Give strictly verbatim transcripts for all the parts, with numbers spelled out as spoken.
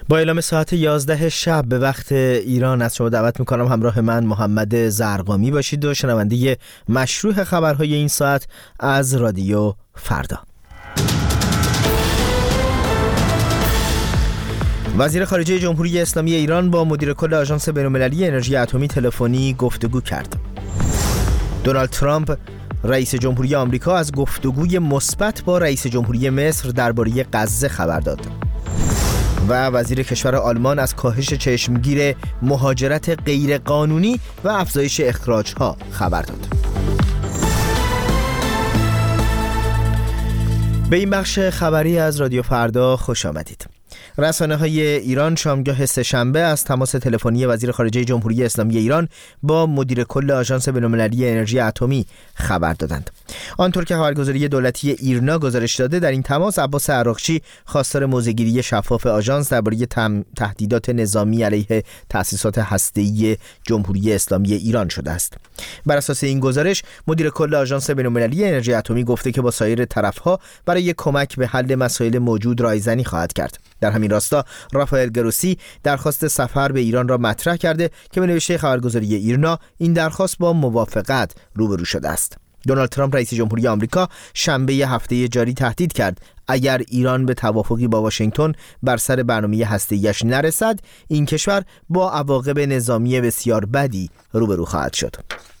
با اعلام ساعت یازده شب به وقت ایران از شما دعوت میکنم همراه من محمد زرقامی باشید و شنونده مشروع خبرهای این ساعت از رادیو فردا. وزیر خارجه جمهوری اسلامی ایران با مدیر کل آژانس بین‌المللی انرژی اتمی تلفنی گفتگو کرد. دونالد ترامپ رئیس جمهوری آمریکا از گفتگوی مثبت با رئیس جمهوری مصر درباره غزه خبر داد. و وزیر کشور آلمان از کاهش چشمگیر مهاجرت غیرقانونی و افزایش اخراج‌ها خبر داد. به این بخش خبری از رادیو فردا خوش آمدید. رسانه‌های ایران شامگاه سه‌شنبه از تماس تلفنی وزیر خارجه جمهوری اسلامی ایران با مدیر کل آژانس بین‌المللی انرژی اتمی خبر دادند. آنطور که خبرگزاری دولتی ایرنا گزارش داده، در این تماس عباس عراقچی خواستار موضع‌گیری شفاف آژانس درباره تهدیدات نظامی علیه تأسیسات هسته‌ای جمهوری اسلامی ایران شده است. بر اساس این گزارش، مدیر کل آژانس بین‌المللی انرژی اتمی گفته که با سایر طرف‌ها برای کمک به حل مسائل موجود رایزنی خواهد کرد. در همین راستا رافائل گروسی درخواست سفر به ایران را مطرح کرده که به نوشته خبرگزاری ایرنا این درخواست با موافقت روبرو شده است. دونالد ترامپ رئیس جمهوری آمریکا شنبه هفته جاری تهدید کرد اگر ایران به توافقی با واشنگتن بر سر برنامه هسته‌ایش نرسد، این کشور با عواقب نظامی بسیار بدی روبرو خواهد شد.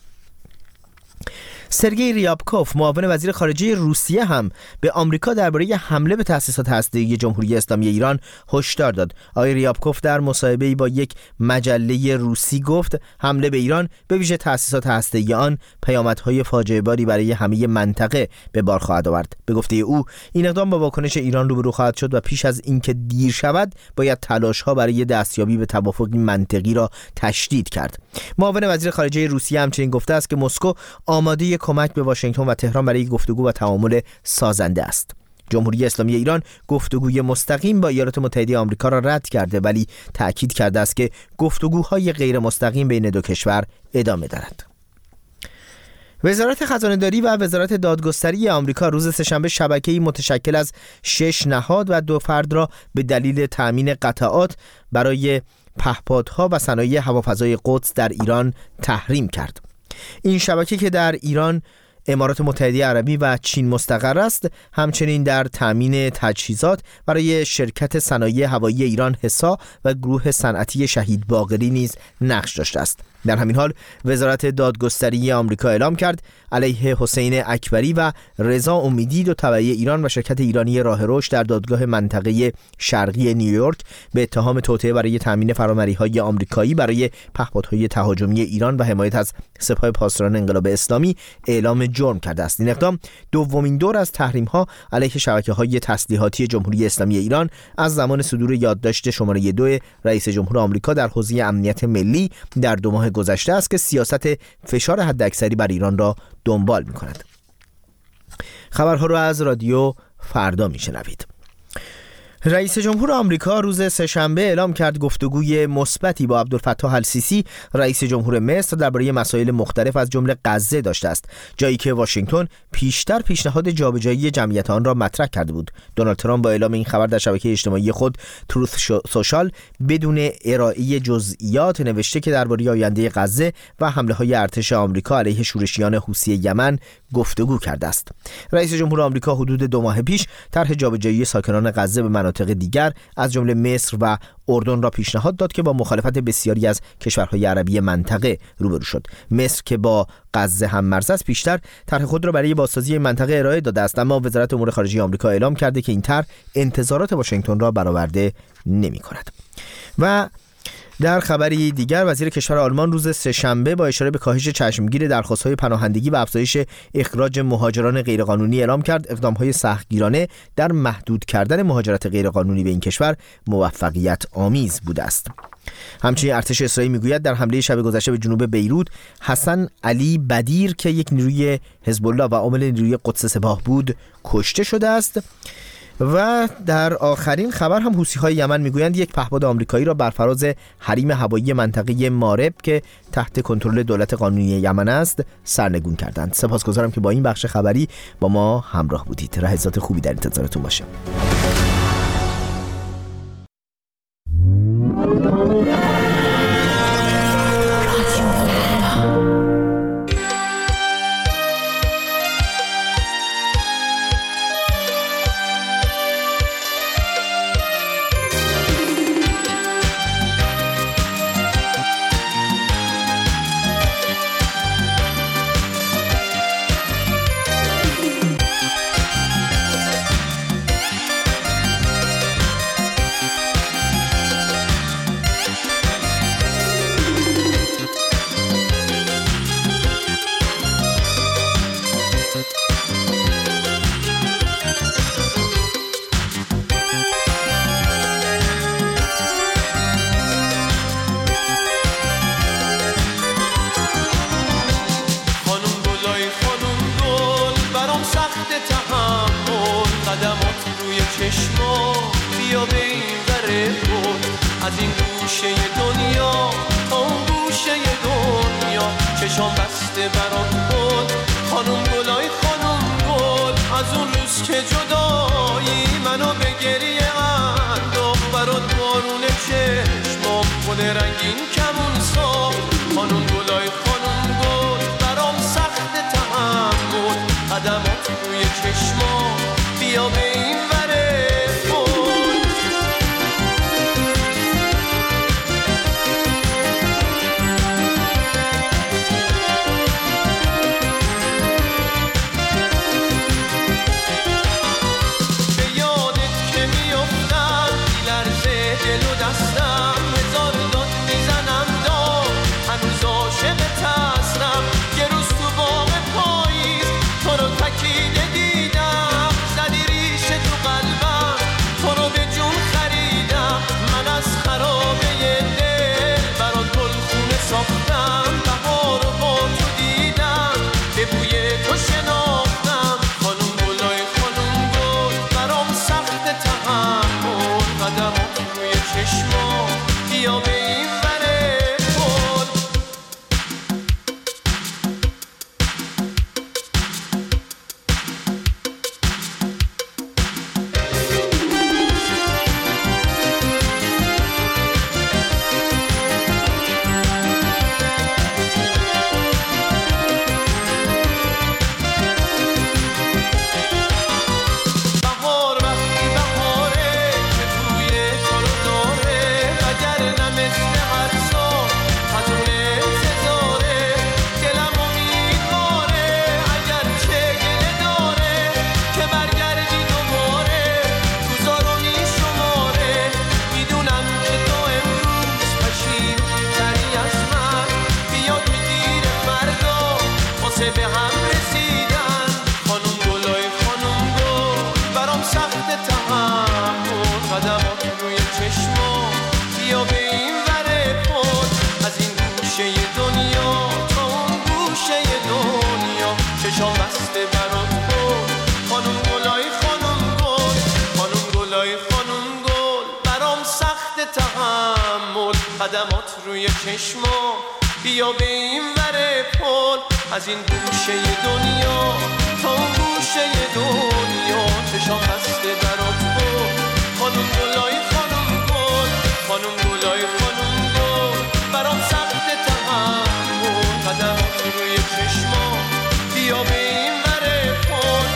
سرگئی ریابکوف معاون وزیر خارجه روسیه هم به آمریکا درباره حمله به تأسیسات هسته‌ای جمهوری اسلامی ایران هشدار داد. آقای ریابکوف در مصاحبه‌ای با یک مجله روسی گفت حمله به ایران، به ویژه تأسیسات هسته‌ای آن، پیامدهای فاجعه‌باری برای همه منطقه به بار خواهد آورد. به گفته او این اقدام با واکنش ایران روبرو خواهد شد و پیش از اینکه دیر شود باید تلاش‌ها برای دستیابی به توافقی منطقی را تشدید کرد. معاون وزیر خارجه روسیه همچنین گفته است که مسکو آماده کمک به واشنگتن و تهران برای گفتگو و تعامل سازنده است. جمهوری اسلامی ایران گفتگوی مستقیم با ایالات متحده آمریکا را رد کرده، ولی تأکید کرده است که گفتگوهای غیر مستقیم بین دو کشور ادامه دارد. وزارت خزانه‌داری و وزارت دادگستری آمریکا روز سه‌شنبه شبکه‌ای متشکل از شش نهاد و دو فرد را به دلیل تأمین قطعات برای پهپادها و صنایع هوافضای قدس در ایران تحریم کرد. این شبکه که در ایران، امارات متحده عربی و چین مستقر است، همچنین در تامین تجهیزات برای شرکت صنایع هوایی ایران حسا و گروه صنعتی شهید باقری نیز نقش داشته است. در همین حال وزارت دادگستری آمریکا اعلام کرد علیه حسین اکبری و رضا امیدی، دو تبعی ایران و شرکت ایرانی راه رشد در دادگاه منطقه شرقی نیویورک، به اتهام توطئه برای تامین فرامری‌های آمریکایی برای پهپادهای تهاجمی ایران و حمایت از سپاه پاسداران انقلاب اسلامی اعلام جرم کرده است. این اقدام دومین دور از تحریم‌ها علیه شبکه‌های تسلیحاتی جمهوری اسلامی ایران از زمان صدور یادداشت شماره دو رئیس جمهور آمریکا در حوزه امنیت ملی در دو ماه گذشته است که سیاست فشار حداکثری بر ایران را دنبال می‌کند. خبرها را از رادیو فردا میشنوید. رئیس جمهور آمریکا روز سه‌شنبه اعلام کرد گفتگوی مثبتی با عبدالفتاح السیسی رئیس جمهور مصر درباره مسائل مختلف از جمله غزه داشته است، جایی که واشنگتن پیشتر پیشنهاد جابجایی جمعیت آن را مطرح کرده بود. دونالد ترامپ با اعلام این خبر در شبکه اجتماعی خود تروث سوشال بدون ارائه جزئیات نوشته که درباره آینده غزه و حمله‌های ارتش آمریکا علیه شورشیان حوثی یمن گفتگو کرده است. رئیس جمهور آمریکا حدود دو ماه پیش طرح جابجایی ساکنان غزه به مناطق دیگر از جمله مصر و اردن را پیشنهاد داد که با مخالفت بسیاری از کشورهای عربی منطقه روبرو شد. مصر که با غزه هم مرز است، پیشتر طرح خود را برای بازسازی منطقه ارائه داده است، اما وزارت امور خارجه آمریکا اعلام کرده که این طرح انتظارات واشنگتن را برآورده نمی‌کند. و در خبری دیگر، وزیر کشور آلمان روز سه‌شنبه با اشاره به کاهش چشمگیر درخواست‌های پناهندگی و افزایش اخراج مهاجران غیرقانونی اعلام کرد اقدام‌های سختگیرانه در محدود کردن مهاجرت غیرقانونی به این کشور موفقیت آمیز بوده است. همچنین ارتش اسرائیل میگوید در حمله شب گذشته به جنوب بیروت، حسن علی بدیر که یک نیروی حزب الله و عامل نیروی قدس سپاه بود کشته شده است. و در آخرین خبر هم حوثی‌های یمن میگویند یک پهپاد آمریکایی را بر فراز حریم هوایی منطقه مارب که تحت کنترل دولت قانونی یمن است سرنگون کردند. سپاسگزارم که با این بخش خبری با ما همراه بودید. لحظات خوبی در انتظارتون باشه. از این گوشه دنیا تا اون گوشه دنیا، چشام بسته برات بود خانم گلای خانم گل. از اون روز که جدایی منو به گریه انداخت، برات بارون چشمام گل رنگین کمون ساخت. خانم گلای خانم گل برام سخت تحمل، قدمات روی چشمام بیا به این وره قدمات روی چشما بیا به این وره پل. از این گوشه دنیا تا اون گوشه دنیا، چشام بسته برات بود خانم گلای خانم گل. خانم گلای خانم گل برام سخت تحمل، قدمات روی چشما بیا به این وره پل.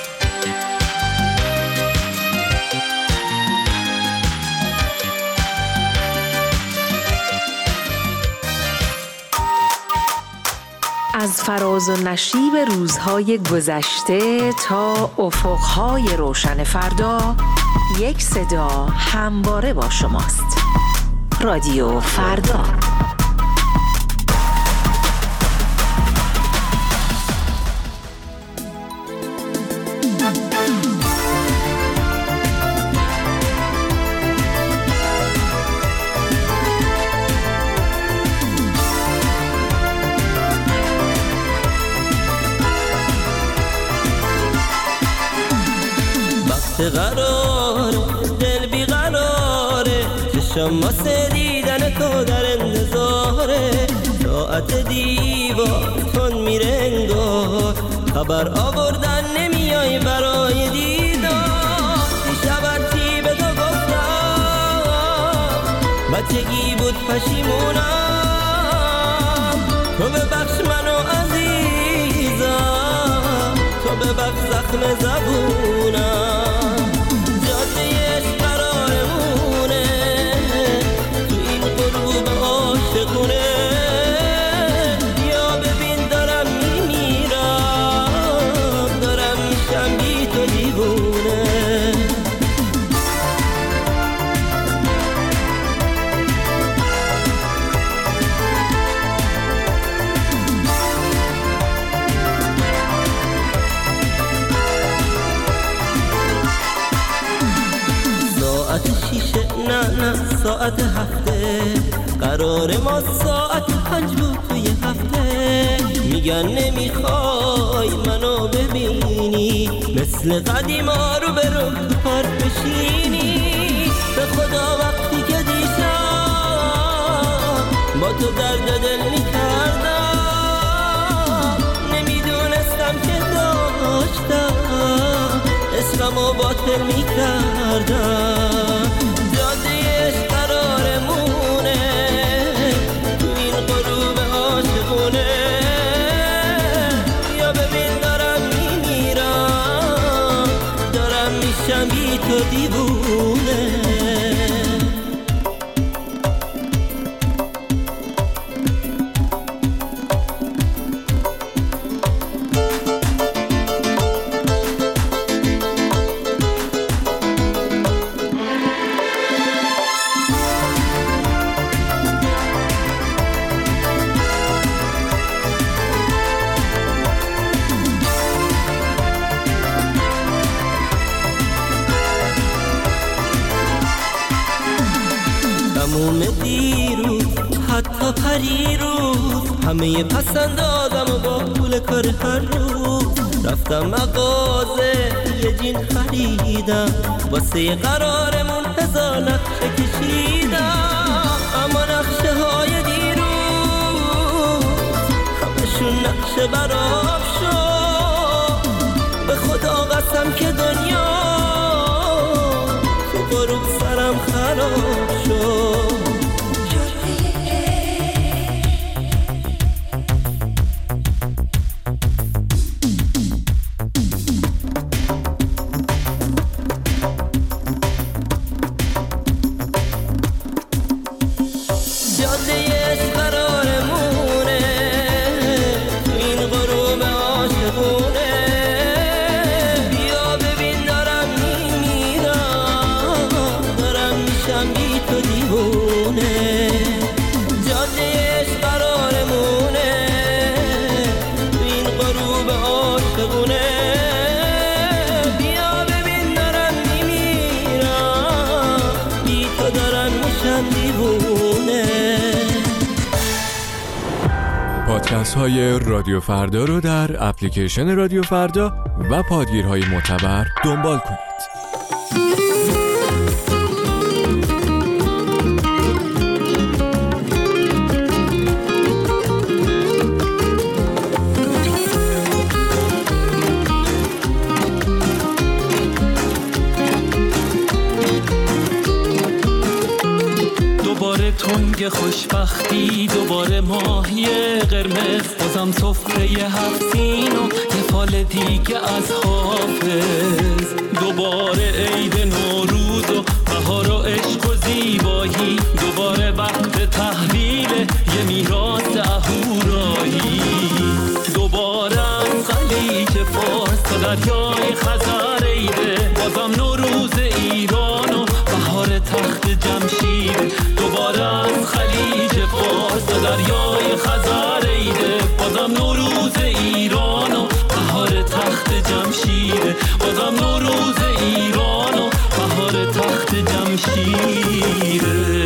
از فراز و نشیب روزهای گذشته تا افقهای روشن فردا، یک صدا همواره با شماست. رادیو فردا. قراره دل بی قراره، چشم واسه دیدن تو در انتظاره. ساعت دیوار تون میره انگار، خبر آوردن نمیای برای دیدار. دیشب هرچی به تو گفتم بچگی بود پشیمونم، تو ببخش منو عزیزم، تو ببخش زخم زبونم. ساعت هفته قرار ما ساعت پنج بود توی هفته. میگن نمیخوای منو ببینی، مثل قدیما رو برو تو پارک بشینی. به خدا وقتی که دیشب با تو درد دل میکردم، نمیدونستم که داشتم عشقمو باطل میکردم. جاده عشق قرارمونه تو این غروب عاشقونه، یا ببین دارم میمیرم، دارم میشم بی تو دیوونه. تموم دیروز حتی پریروز همه پسند آدم و با پول کار هر روز رفتم مغازه یه جین خریدم، واسه قرارمون هزار نقشه کشیدم، اما نقشه های دیروز همشون نقشه براب شد. به خدا قسم که دنیا تو غروب سرم خراب شد. پادکست های رادیو فردا رو در اپلیکیشن رادیو فردا و پادگیرهای معتبر دنبال کنید. تنگ خوشبختی، دوباره ماهی قرمز، بازم سفره هفت سین و یه فال دیگه از حافظ. دوباره عید نوروز و بهار و عشق و زیبایی، دوباره وقت تحویل یه میراث اهورایی. دوباره از خلیج فارس تا دریای خزر عیده، بازم نوروز ایران و بهار تخت جمشید. دوباره از خلیج فارس تا دریای خزر عیده، بازم نوروز ایران و بهار تخت جمشید. بازم نوروز ایران و بهار تخت جمشید.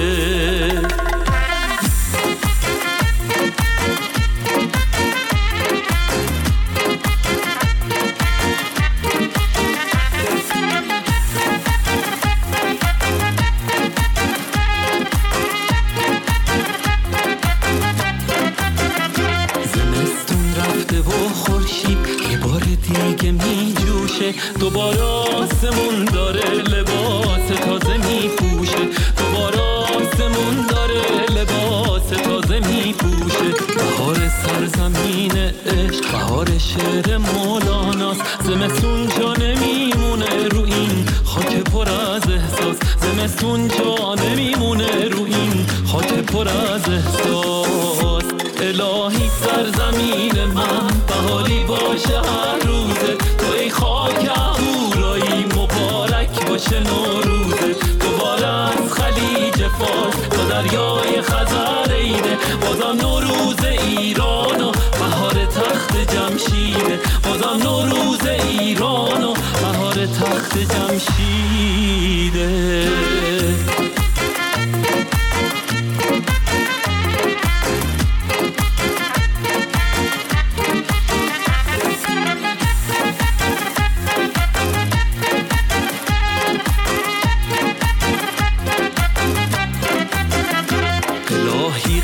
دوباره آسمون داره لباس تازه میپوشه، دوباره آسمون داره لباس تازه میپوشه. بهار سرزمین عشق، بهار شعر مولاناست. زمستون جا نمیمونه رو این خاک پر از احساس، زمستون جا نمیمونه رو این خاک پر از احساس. الهی سرزمین من بهاری باشه هر روزه، تو ای خاک اهورایی مبارک باشه نوروزه. دوباره از خلیج فارس تا دریای خزر عیده، بازم نوروز ایران و بهار تخت جمشیده. بازم نوروز ایران و بهار تخت جمشیده.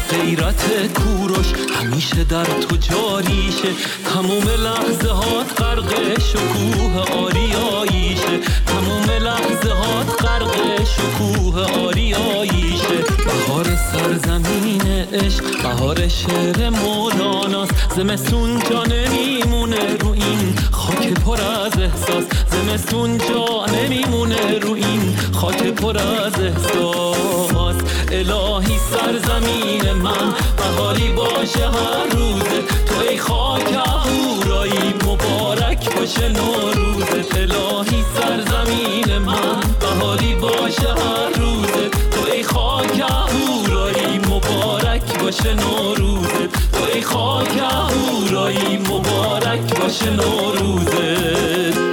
غیرت کوروش همیشه در تو جاریشه، تموم لحظه هات غرق شکوه آریاییشه، تموم لحظه هات غرق شکوه آریاییشه. بهار سرزمین عشق، بهار شعر مولاناست، زمستون جا نمیمونه رو این خاک پر از احساس، زمستون جا نمیمونه رو این خاک پر از احساس. الهی سرزمین من بهاری باشه هر روزه، تو ای خاک اهورایی مبارک باشه نوروزت. الهی سرزمین من بهاری باشه هر روزه، تو ای خاک اهورایی مبارک باشه نوروزت، تو ای خاک اهورایی مبارک باشه نوروزت.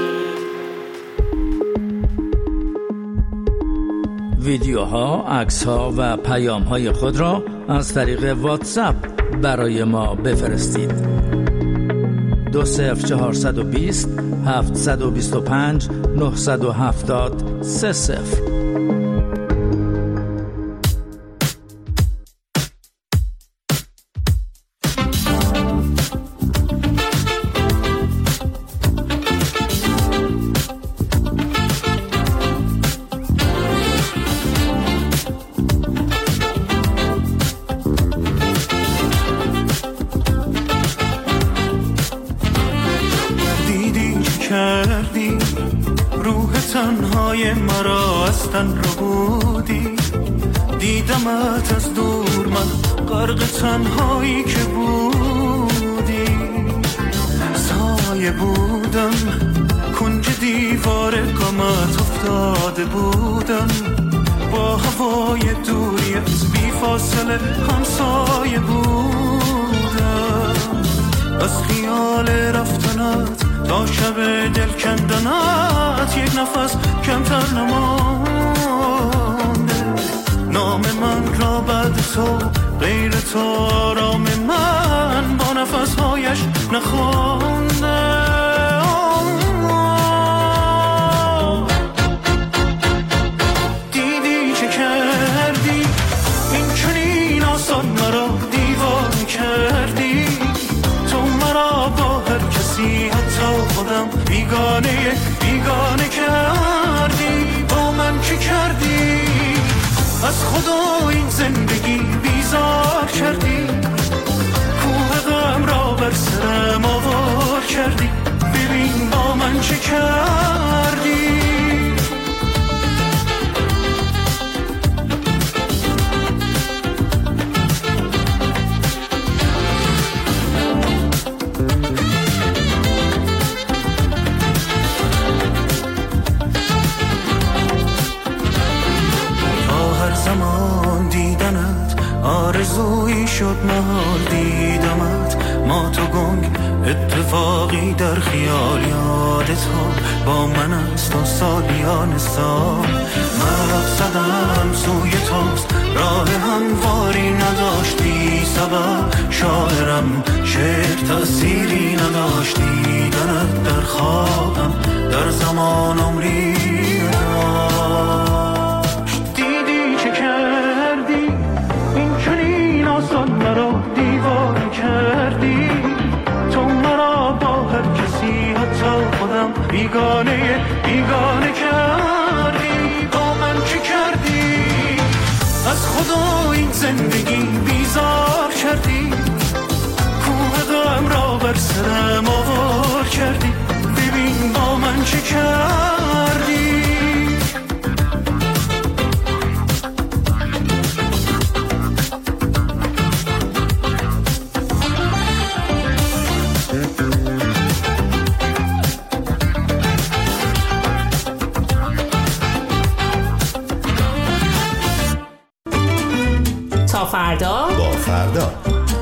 ویدیوها، عکس‌ها و پیام‌های خود را از طریق واتساپ برای ما بفرستید. دو صفر چهارصد و بیست هفتصد و بیست و پنج نهصد و هفتاد سه صفر. دیدمت از دور من غرق تنهایی که بودی، سایه بودم کنج دیوار غمت افتاده بودم، با هوای دوری از بی فاصله همسایه بودم. از خیال رفتنت تا شب دل کندنت یک نفس کمتر نمانده، نام من را بعد تو غیر تو آرام من با نفسهایش نخوانده. دیدی چه کردی این چنین آسان مرا دیوانه کردی، تو مرا با هر کسی حتی خودم بیگانه بیگانه کردی. با من چه کردی؟ از خدا این زندگی بیزار کردی، کوه غم را بر سرم آوار کردی. ببین با من چه کردی. زمان دیدنت آرزویی شد محال دیدمت، ما تو گنگ اتفاقی در خیال یادت ها با من است و سالیان سال. مقصدم سوی توست راه همواری نداشتی سبب، شاعرم شعر تأثیری نداشتی، دیدنت در خوابم در زمان عمری نداشت. مرا دیوانه کردی، تو مرا با هر کسی حتی خودم بیگانه بیگانه کردی. با من چی کردی؟ از خدا این زندگی بیزار کردی، کوه غم را بر سرم آوار کردی. ببین با من چی کردی. تا فردا با فردا.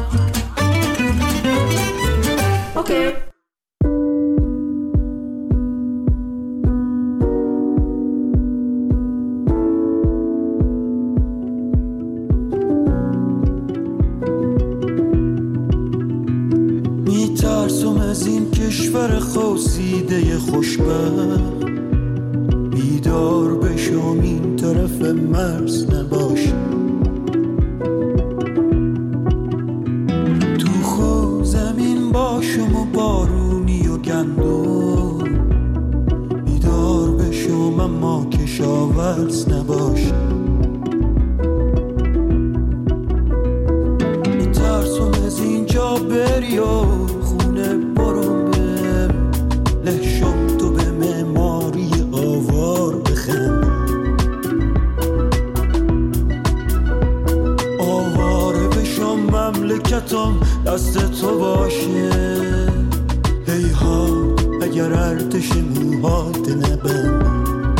اوکی. میترسم از این کشور خوصیده خوشبخت، بیدار بشم این طرف مرز نباشم. مملکتم دست تو باشه. ای ها اگر ارتش موهات نبند.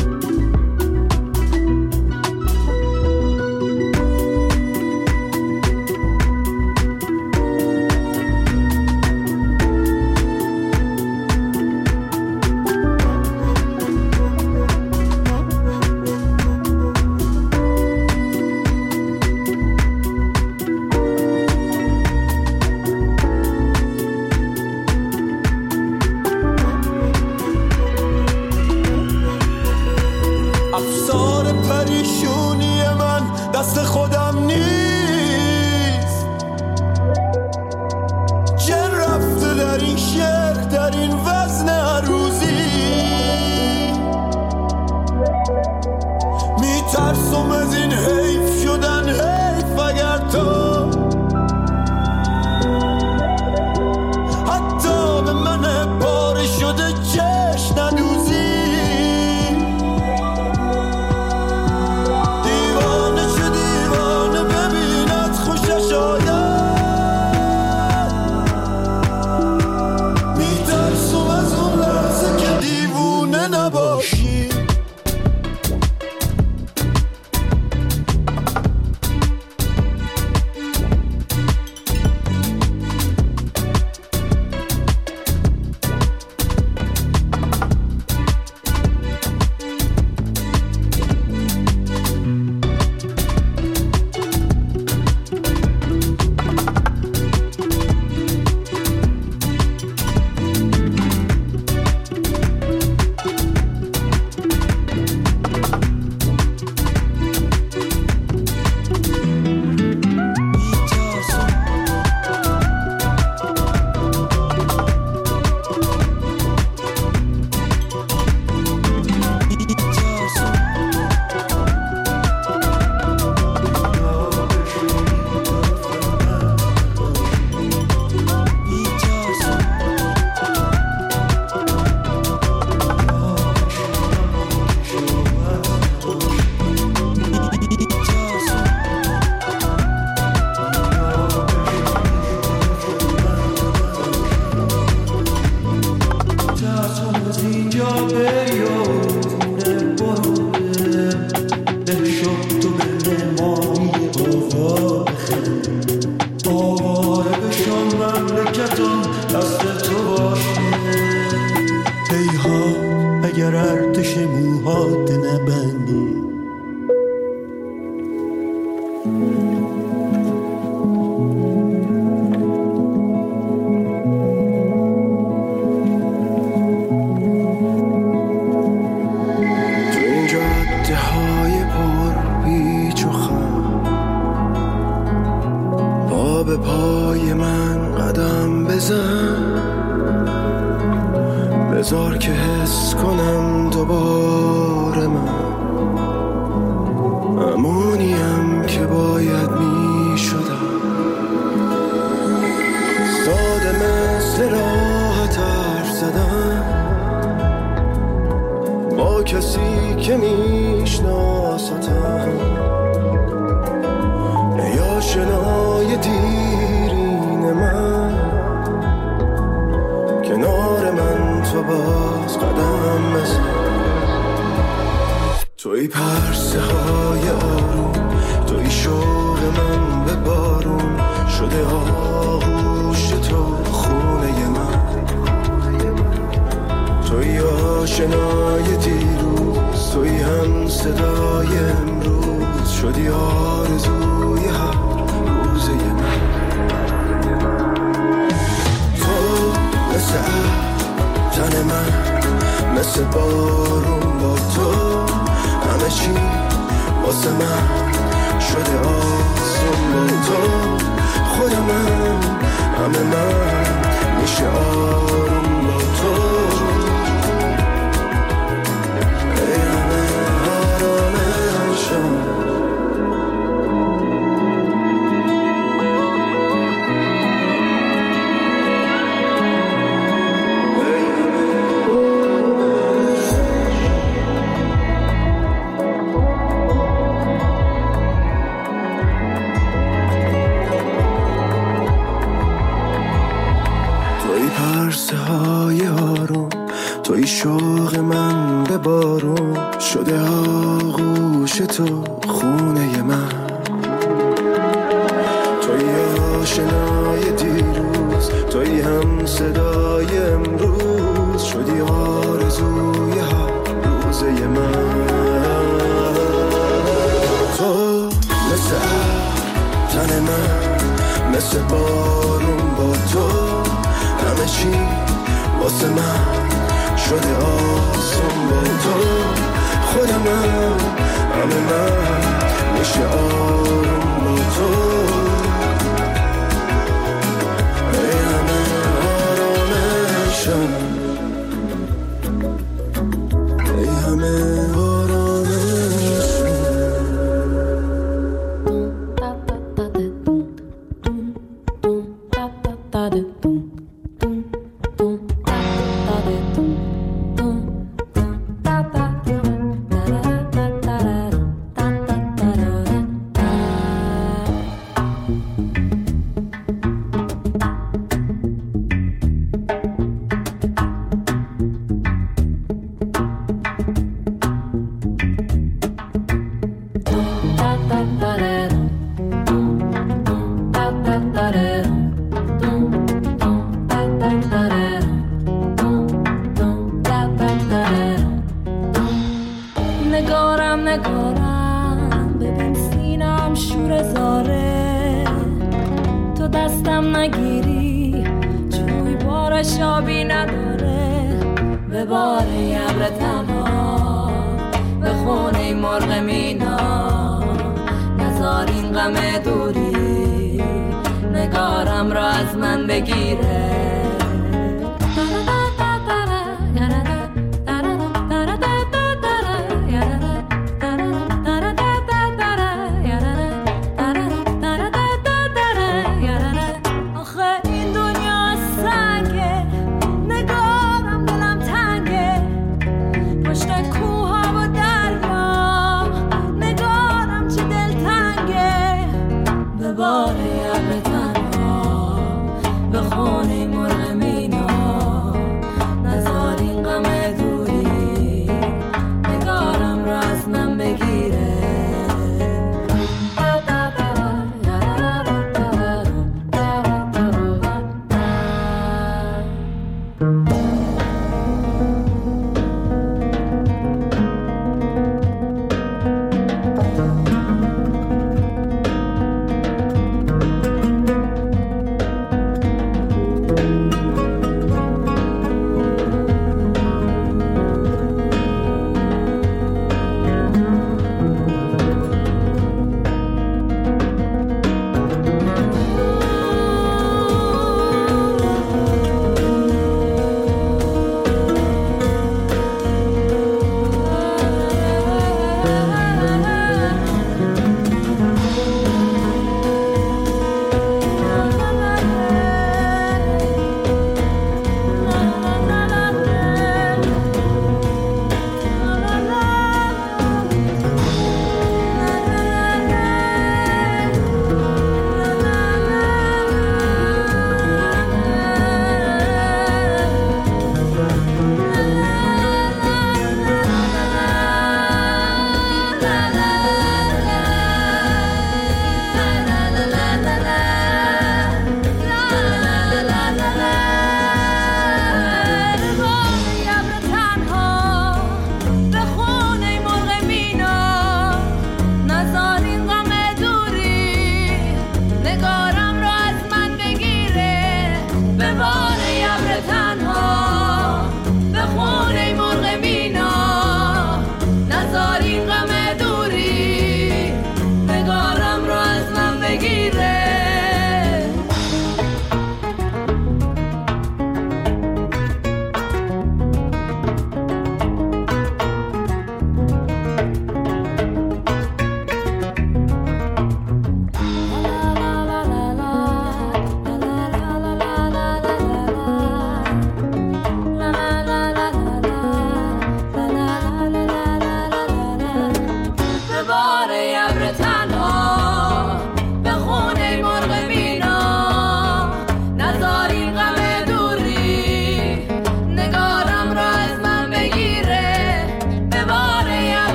بذار که حس کنم دوباره من امونیم که باید می شدم، ساده مثل راحت حرف زدن با کسی که میشناستم، ای آشنای دیرین من کنار من تو باز قدم بزن، توی پرسه های آروم، توی شوق من به بارون شده آغوش تو خونه من، توی آشنای دیروز، توی هم صدای امروز شدی آرزوی هر روزه من، تو مثل تن من، مثل بارون با تو همه چی واسه من شده توی شوق من به بارون شده آغوش تو خونه من، توی آشنای دیروز، توی هم صدای امروز، شدی آرزوی هر روزه من. تو مثل تن من، مثل بارون با تو همه چی واسه من شده آسون با تو. خودمم همه من میشه آروم با تو. ای همه آرامشم، ای همه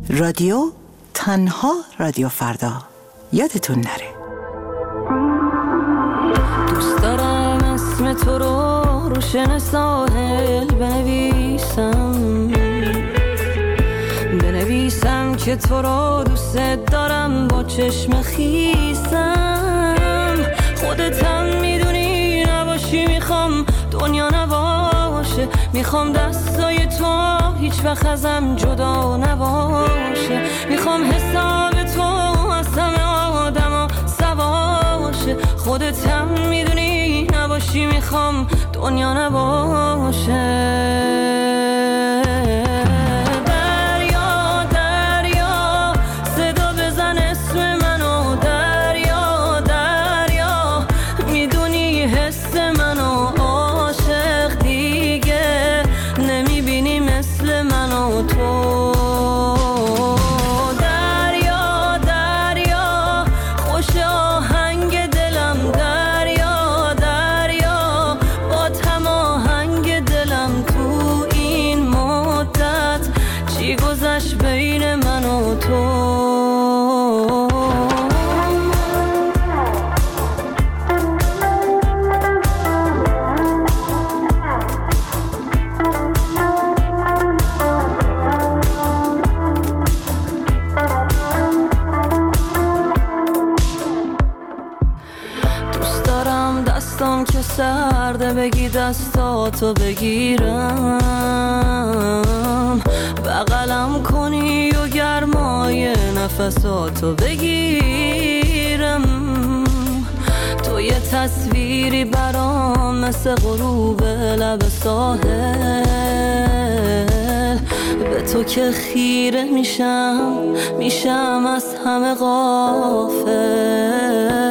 رادیو تنها رادیو فردا یادتون نره. دوست دارم اسم تو رو روشن ساحل بنویسم، بنویسم که تو رو دوست دارم با چشم خیسم. خودتم میدونی نباشی میخوام دنیا نباشه، میخوام دستای تو هیچ وقت ازم جدا نباشه، میخوام حساب تو از همه آدم ها سواشه. خودتم میدونی نباشی میخوام دنیا نباشه. سرده بگی دستاتو بگیرم، بغلم کنی و گرمای نفساتو بگیرم. تو یه تصویری برام مثل غروب لب ساحل، به تو که خیره میشم میشم از همه غافل.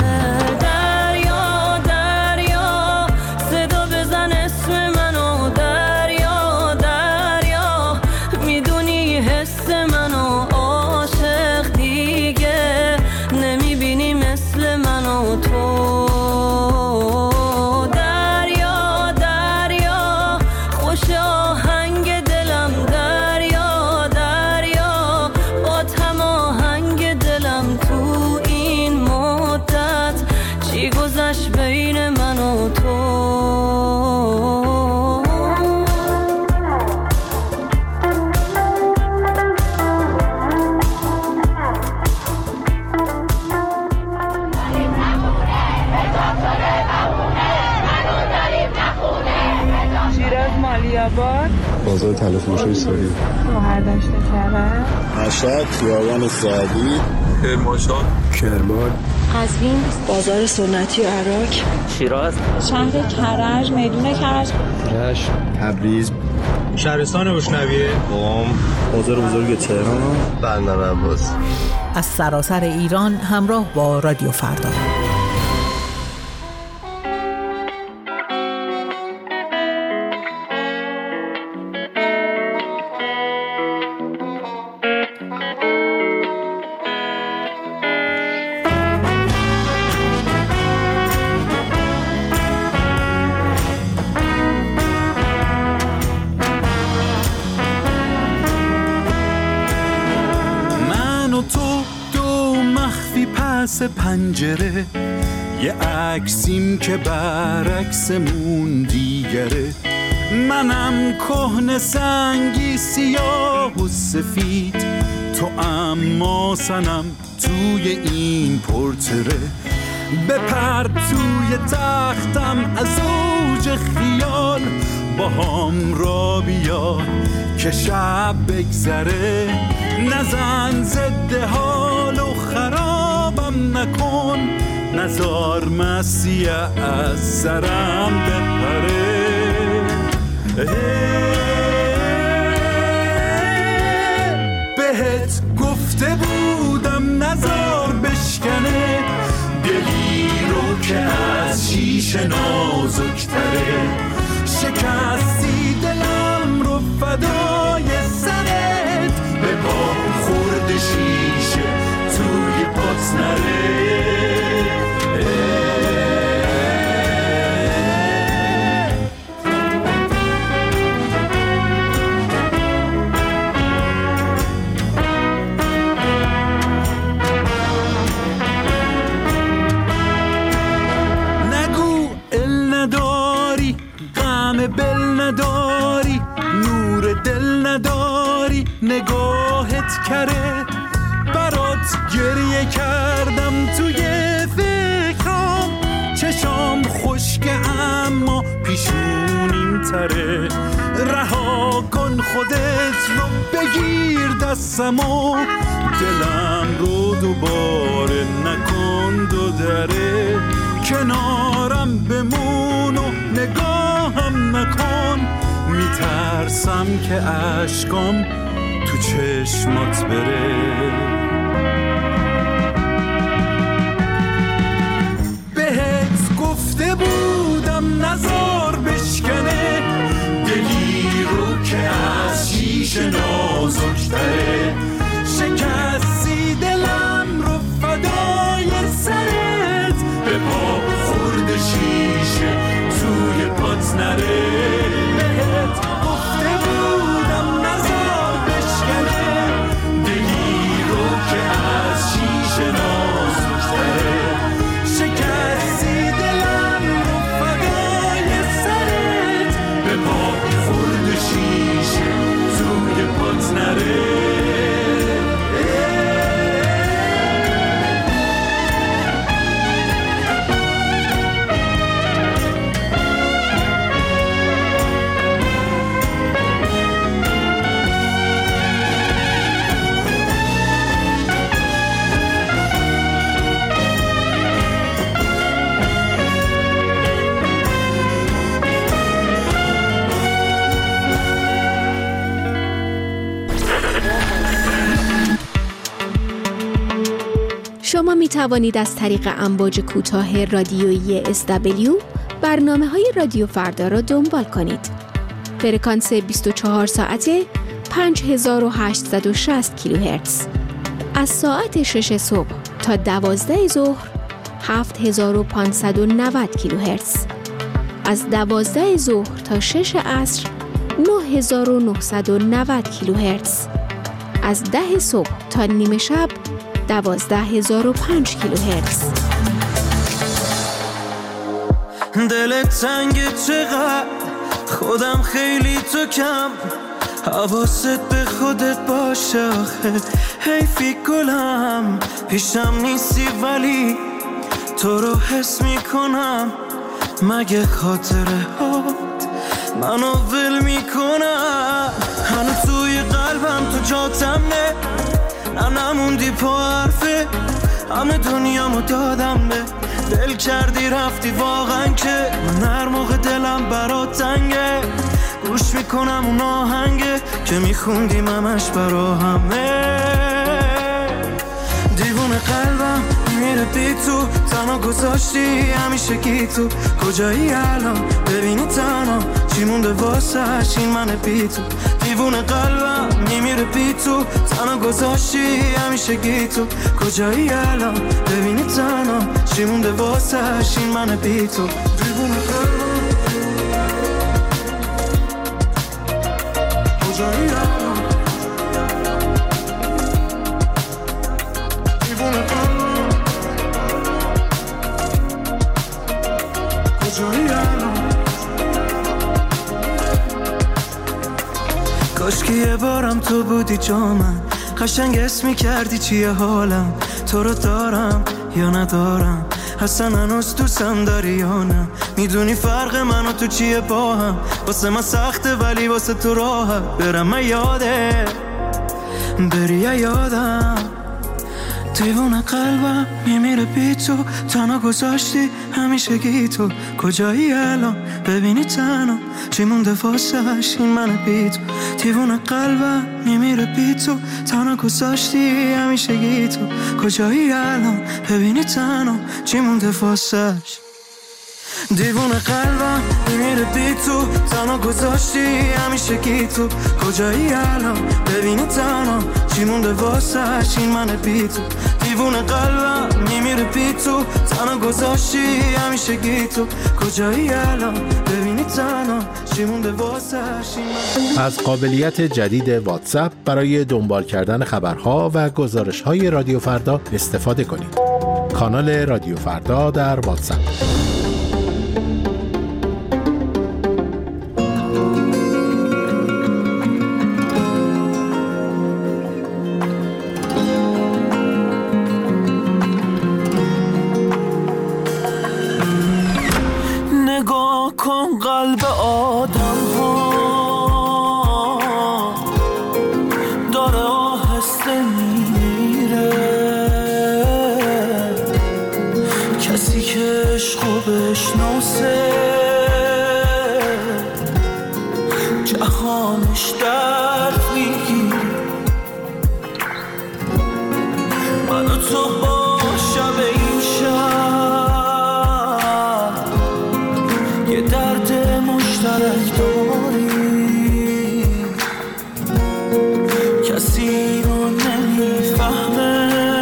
بازار تلفروشی سوری، مهردشت کرد، مشهد، خیابان سعدی، کرمانشاه، کرمان، قزوین، بازار سنتی و عراق، شیراز، شهر کرج، میدون کرج، رشت، تبریز، شهرستان بشنویه، قم، بازار بزرگ تهران، بندر عباس. از سراسر ایران همراه با رادیو فردا. پنجره یه عکسیم که برعکسمون دیگره، منم کهنه سنگی سیاه و سفید، تو اما سنم توی این پورتره. بپر توی تختم از اوج خیال، با هم را بیا که شب بگذره، نزن زده حال و خرابم نکن، نزار مسیح از سرم بپره. بهت گفته بودم نزار بشکنه، دلی رو که از شیشه نازکتره، شکستی دلم رو فدای سرت، به پا خورد شیشه توی پات نره. دلت کره، برات گریه کردم توی فکرام، چشام خشکه اما پیشونیم تره، رها کن خودت رو بگیر دستمو، دلم رو دوباره نکن دو دره، کنارم بمون و نگاهم نکن، میترسم که اشکام تو چشمات بره. بهت گفته بودم نزار بشکنه، دلی رو که از شیشه نازک‌تره، شکستی دلم رو فدای سرت، به پا خورد شیشه توی پات نره. بهت گفته بودم نزار بشکنه، دلی رو که از شیشه نازک‌تره، شکستی دلم رو فدای سرت، به پا خورد شیشه توی پات نره. شما می توانید از طریق امواج کوتاه رادیویی اس دبلیو برنامه های رادیو فردا را دنبال کنید. فرکانس بیست و چهار ساعته پنج هزار و هشتصد و شصت کیلوهرتز. از ساعت شش صبح تا دوازده ظهر هفت هزار و پانصد و نود کیلوهرتز. از دوازده ظهر تا شش عصر نه هزار و نهصد و نود کیلوهرتز. از ده صبح تا نیمه شب دوازده هزار و پنج کیلوهرتز. دلت تنگه چقدر، خودم خیلی تو کم، حواست به خودت باشه آخه حیفی گلم، پیشم نیستی ولی تو رو حس میکنم، مگه خاطره هات منو ول میکنم، هنو توی قلبم تو جاتمه، نه نموندی پا حرفه، همه دنیامو دادم به دل کردی رفتی واقعا که من هر موقع دلم برات تنگه، گوش میکنم اون آهنگه که میخوندیم همش برا همه، دیوونه قلبم میره بی تو، تنها گذاشتی همیشه گی تو، کجایی الان ببینی تنها چی مونده واسش این من بی تو، دیوونه قلبم میمیره بی تو، تنها گذاشتی همیشه گی تو، کجایی الان ببینی تنها چی مونده واسش این من بی تو، دیوونه قلبم کجایی الان، دیوونه قلبم کجایی الان، کاش که یه بارم تو بودی جا من، قشنگ اسم می‌کردی چیه حالم، تو رو دارم یا ندارم، اصلا هنوز دوستم داری یا نه، میدونی فرق من و تو چیه با هم، واسه من سخته ولی واسه تو راحت، برم من یاده بری یادم، دیوونه قلبم میمیره بی تو، تنها گذاشتی همیشه گی تو، کجایی الان ببینی تنها چی مونده واسش این من بی تو، دیوونه قلبم میمیره بی تو، تنها گذاشتی همیشه گی تو، کجایی الان ببینی تنها چی مونده واسش، دیوونه قلبم میمیره بی تو، تنها گذاشتی همیشه گی تو، کجایی الان ببینی تنها چی مونده واسش این من بی تو، دیوونه قلبم میمیره بی تو، تنها گذاشتی همیشه گی تو، کجایی الان ببینی تنها چی مونده واسش این من. از قابلیت جدید واتساپ برای دنبال کردن خبرها و گزارش‌های رادیو فردا استفاده کنید. کانال رادیو فردا در واتساپ. بشناسه جهانش درد میگیره من و تو با شب این شب یه درد مشترک داریم کسی رو نمیفهمه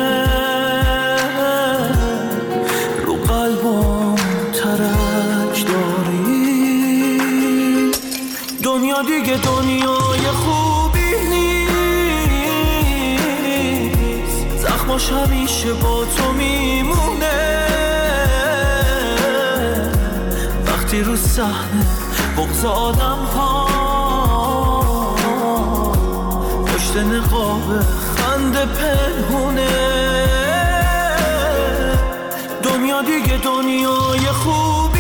رو قلبم ترک داریم دنیا دیگه دنیای خوبی نیست زخماش همیشه با تو میمونه وقتی رو صحنه بغض آدم ها پشت نقاب خنده پنهونه دنیا دیگه دنیای خوبی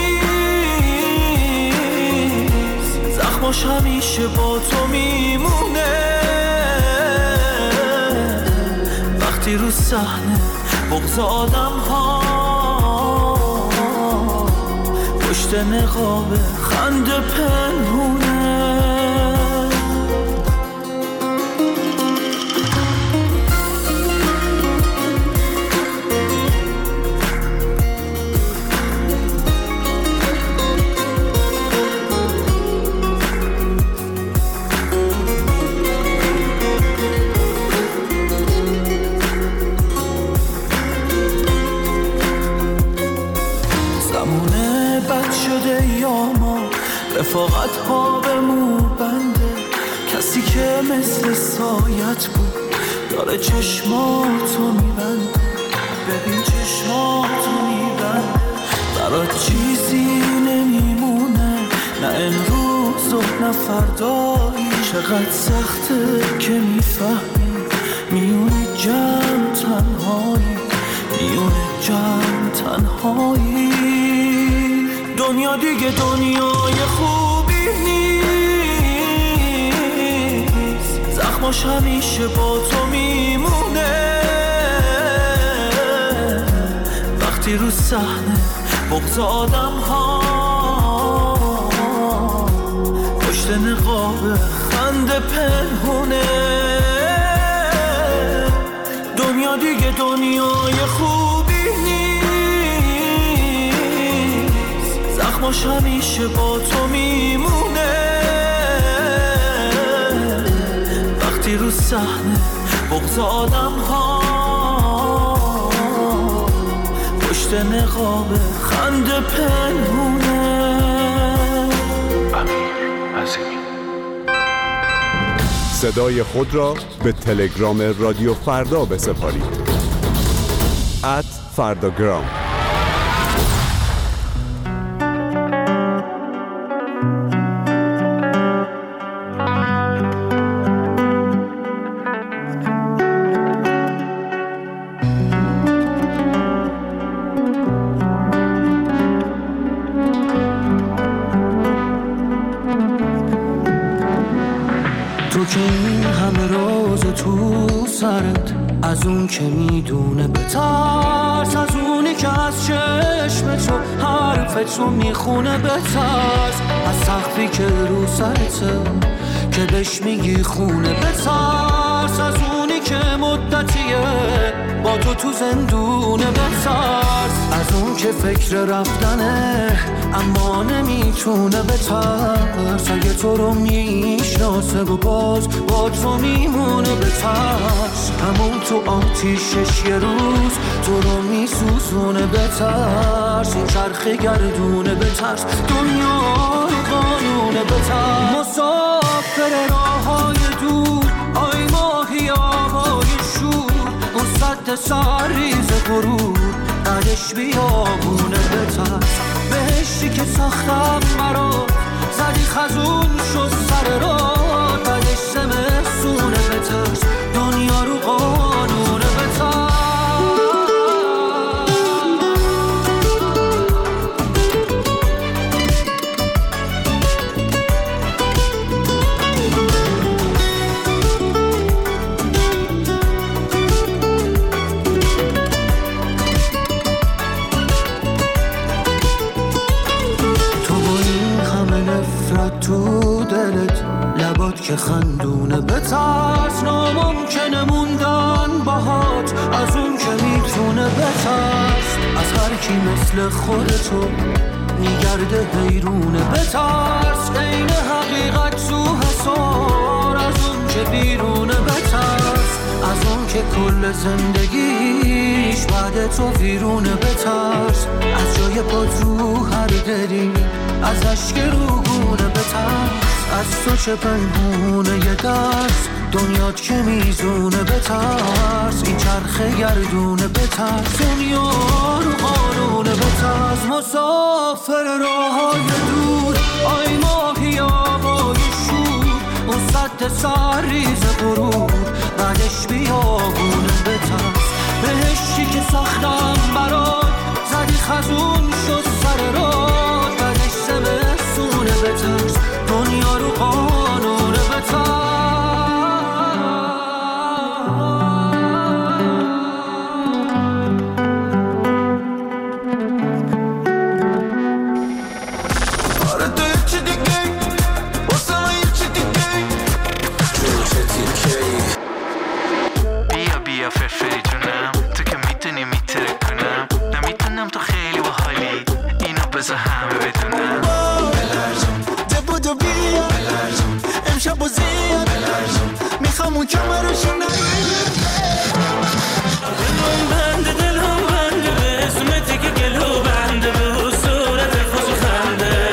نیست زخماش همیشه با تو میمونه وقتی رو صحنه بغض آدم ها پشت نقاب خنده پنهونه رفاقت ها به مو بنده کسی که مثل سایت بود داره چشماتو میبنده ببین چشماتو میبنده برات چیزی نمیمونه نه امروز و نه فردایی چقدر سخته که میفهمی میونه جمع تنهایی میونه جمع تنهایی دنیا دیگه دنیای خوبی نیست زخماش همیشه با تو میمونه وقتی رو صحنه بغض آدم ها پشت نقاب خنده پنهونه دنیا دیگه دنیای خوبی زخماش همیشه با تو میمونه وقتی رو صحنه بغض آدم ها پشت نقاب خنده پنهونه امیر عظیمی صدای خود را به تلگرام رادیو فردا بسپارید ات فرداگرام از اون که میدونه بترس از اونی که از چشم تو حرفتو میخونه بترس از سقفی که رو سرته که بهش میگی خونه بترس از اونی که مدتیه با تو تو زندونه بترس از اون که فکر رفتنه اما نمیتونه بترس اگه تو رو میشناسه و باز با تو میمونه بترس همون تو آتیشش یه روز تو رو میسوزونه بترس این چرخ گردونه بترس دنیا رو قانونه بترس مسافر راه های دور آی ماهی آهای شور اون سد سرریز غرور بعدش بیابونه بترس بهشتی که ساختم برات زدی خزون شد سر راه بعدش زمستونه بترس دنیا رو قانونه بترس از اون که میتونه بترس، از هر کی مثل خودتو میگرده حیرونه. بترس عین حقیقت تو حسار، از اون که بیرونه. بترس از اون که کل زندگیش بعد تو ویرونه. بترس از جای پات رو هر دری، از اشک روگونه. بترس از تو چه پنهونه یه دست دنیات که میزونه. بترس این چرخه گردونه. بترس دنیا رو قانونه. بترس مسافر راهای دور، آی ماهی آقای شور، اون سد سرریز غرور بعدش بیابونه. بترس بهشتی که ساختم برات، زدی خزون شد سر راه، بعدش زمستونه. بترس دنیا رو قانونه. بترس میخوام کمرشو نگیرم. دلم بنده دلم بنده به اسمتی که گلو بنده به صورت خوش خنده.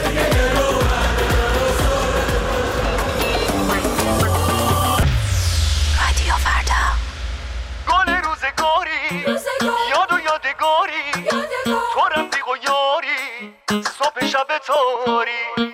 رادیو فردا. گل روزگاری یاد و یادگاری، تو رفیق و یاری صبح شب تاری.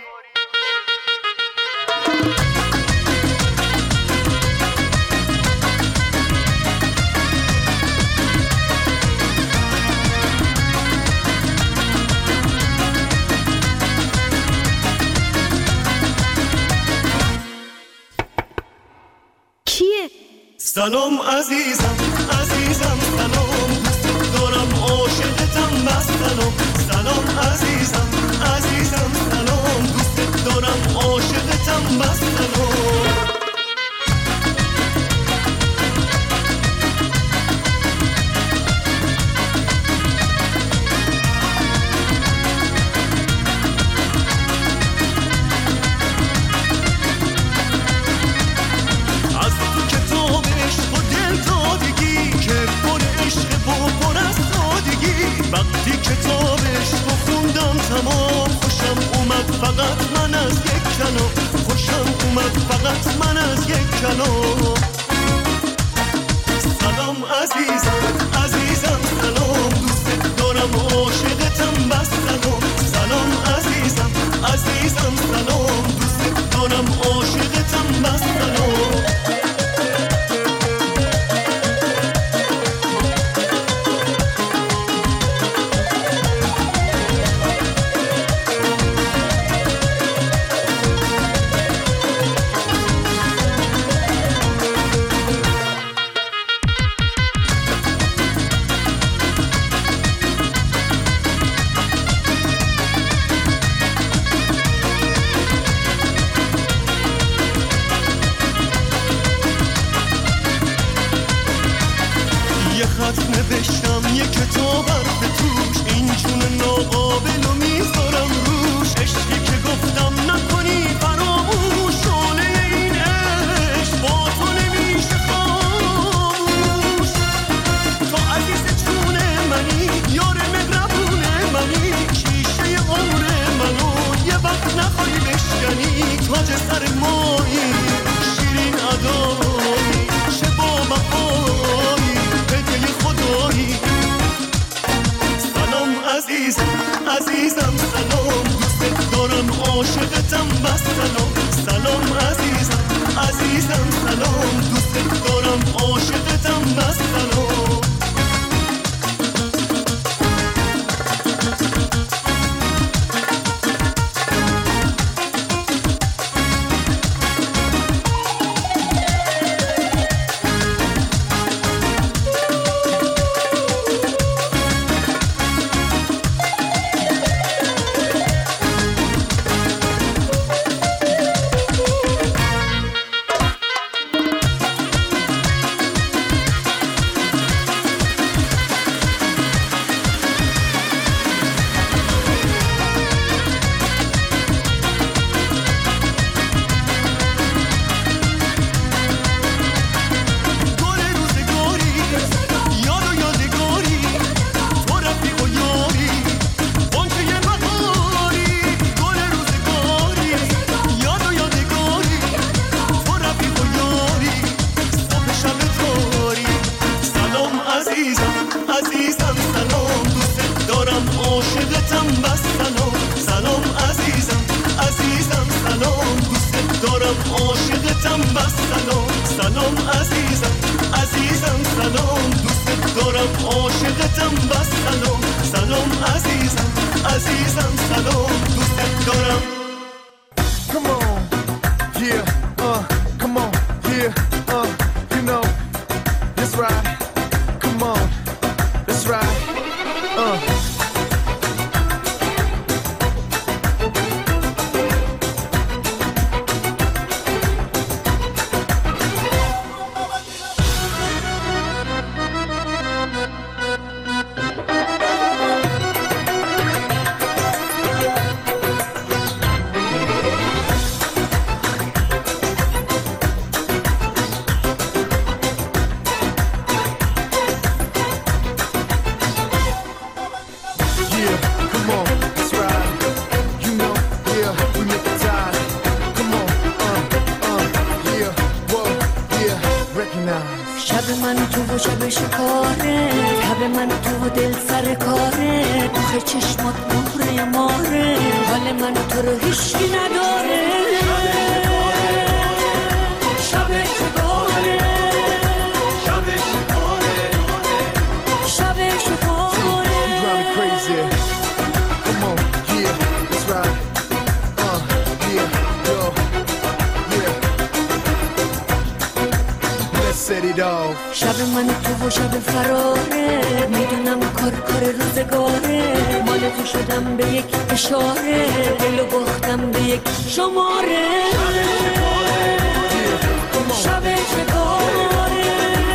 سلام عزیزم عزیزم سلام، دارم عاشقتم بس سلام. سلام عزیزم عزیزم سلام، دوست دارم عاشقتم بس سلام. وقتی کتابش رو خوندم تمام، خوشم اومد فقط من از یک کلام. خوشم اومد فقط من از یک کلام. سلام عزیزم عزیزم سلام، دوست دارم عاشقتم بس سلام. سلام عزیزم عزیزم سلام، دوست دارم عاشقتم بس سلام. خط نوشتم یه کتاب به توش، این جون ناقابل رو میذارم روش. عشقی که گفتم نکنی فراموش، شعله این عشق با تو نمیشه خاموش. تو عزیز جون منی، یار مهربون منی، شیشه عمر منو یه وقت نخوای بشکنی. تاج سر مایی، شیرین ادایی، چه با وفایی، هدیه خدایی. عزیزم عزیزم سلام دوست دارم عاشقتم بس سلام سلام عزیزم عزیزم سلام دوست دارم عاشقتم بس سلام سلام عزیزم عزیزم سلام دوست دارم عاشقتم بس سلام سلام عزیزم عزیزم سلام دوست دارم. Come on, yeah, uh, come on, yeah, uh, you know, that's right, come on, that's right, uh. شب من تو و شب شکاره شب من تو و دل سر کاره آخه چشمات مهره ماره حال من تو رو هیچکی نداره شب شکاره شب شکاره شب شکاره You drive me crazy. Come on, yeah, that's right. Uh, yeah, yo, yeah. Let's set it off. شب من تو و شب فراره میدونم کار کار روزگاره مال تو شدم به یک اشاره دلو باختم به یک شماره شب شکاره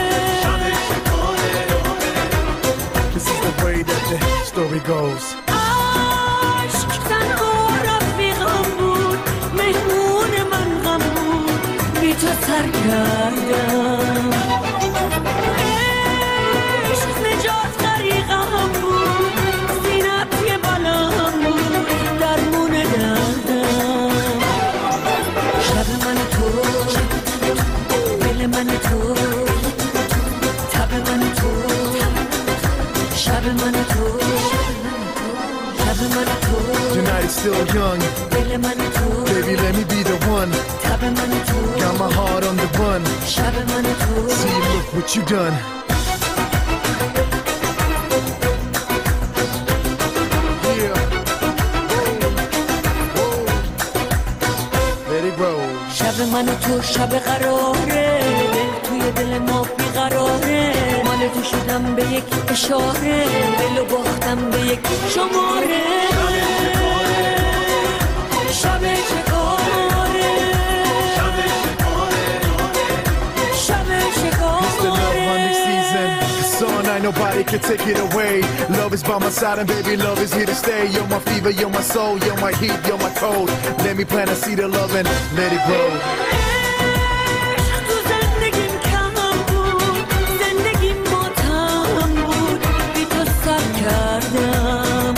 This is the way that the story goes. عشق تنها رفیقم بود مهمون من غم بود بی تو سر کردم عشق نجات غریقم بود زینت یه بلام بود درمون دردم شب من تو دل من تو تب من تو شب من تو شب من تو Tonight is still young. دل من تو Baby, let me be the one. تب من تو Got my heart on the run. شب من تو See, look what you done. Yeah. Whoa. Let it roll. شب من تو شب قراره دل توی دل ما بیقراره مال تو شدم به یک اشاره دلو باختم به یک شماره شب شکاره شب شکاره It's the love hunting season. The sun, ain't nobody can take it away. Love is by my side and baby, love is here to stay. You're my fever, you're my soul, you're my heat, you're my cold. Let me plant a seed of love and let it grow. تو زندگیم کم بود زندگیم ماتم بود بی تو سر کردم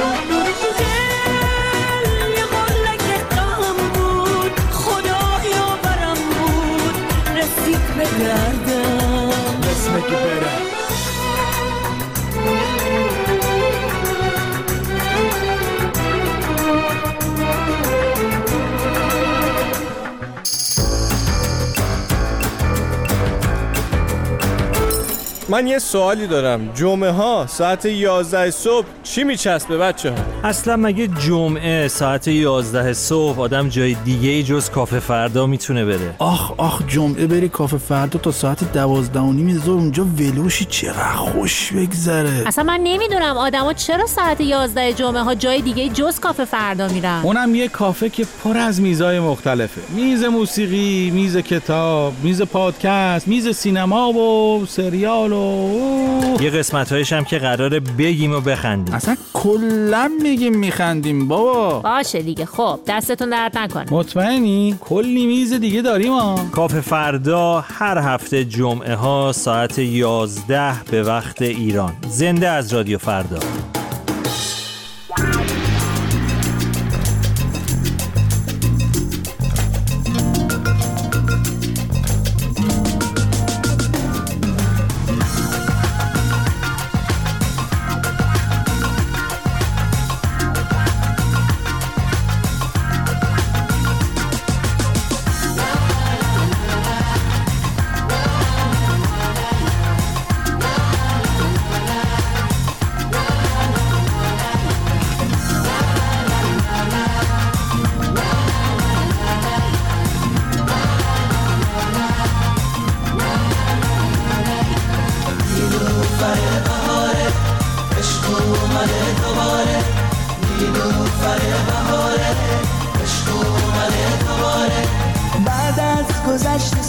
دل یه قلک غم بود خدایا برم بود رسید به دردم Let's make it better. من یه سوالی دارم. جمعه ها ساعت یازده صبح چی میچسبه بچه ها؟ اصلا مگه جمعه ساعت یازده صبح آدم جای دیگه ای جز کافه فردا میتونه بره؟ آخ آخ جمعه بری کافه فردا تا ساعت دوازده و نیم ظهر اونجا ولوشی چقدر خوش بگذره. اصلا من نمیدونم آدما چرا ساعت یازده جمعه ها جای دیگه جز کافه فردا میرن. اونم یه کافه که پر از میزای مختلفه. میز موسیقی، میز کتاب، میز پادکست، میز سینما و سریال و یه قسمت‌هایش هم که قراره بگیم و بخندیم. اصلا کلا میگیم میخندیم بابا. باشه دیگه. خب دستتون درد نکنه. مطمئنی؟ کلی میز دیگه داریم ها. کافه فردا هر هفته جمعه ها ساعت یازده به وقت ایران. زنده از رادیو فردا.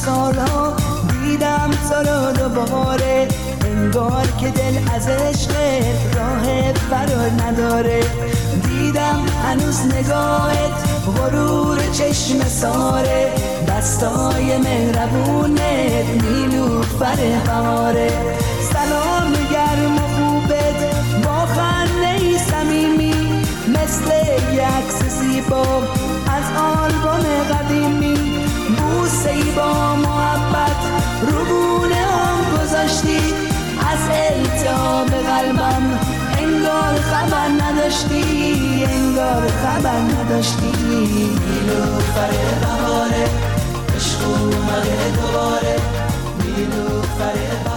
سالها دیدم تو رو دوباره، انگار که دل از عشق راه فرار نداره. دیدم هنوز نگاهت غرور چشم ساره، دستای مهربونت نیلوفر بهاره. سلام گرم و خوبت با خنده صمیمی، مثل یک عکس زیبا از آلبوم قدیمی. بوسه‌ای با محبت رو گونه هم گذاشتی، از التهاب قلبم انگار خبر نداشتی، انگار خبر نداشتی. نیلوفر بهاره عشق اومده دوباره، نیلوفر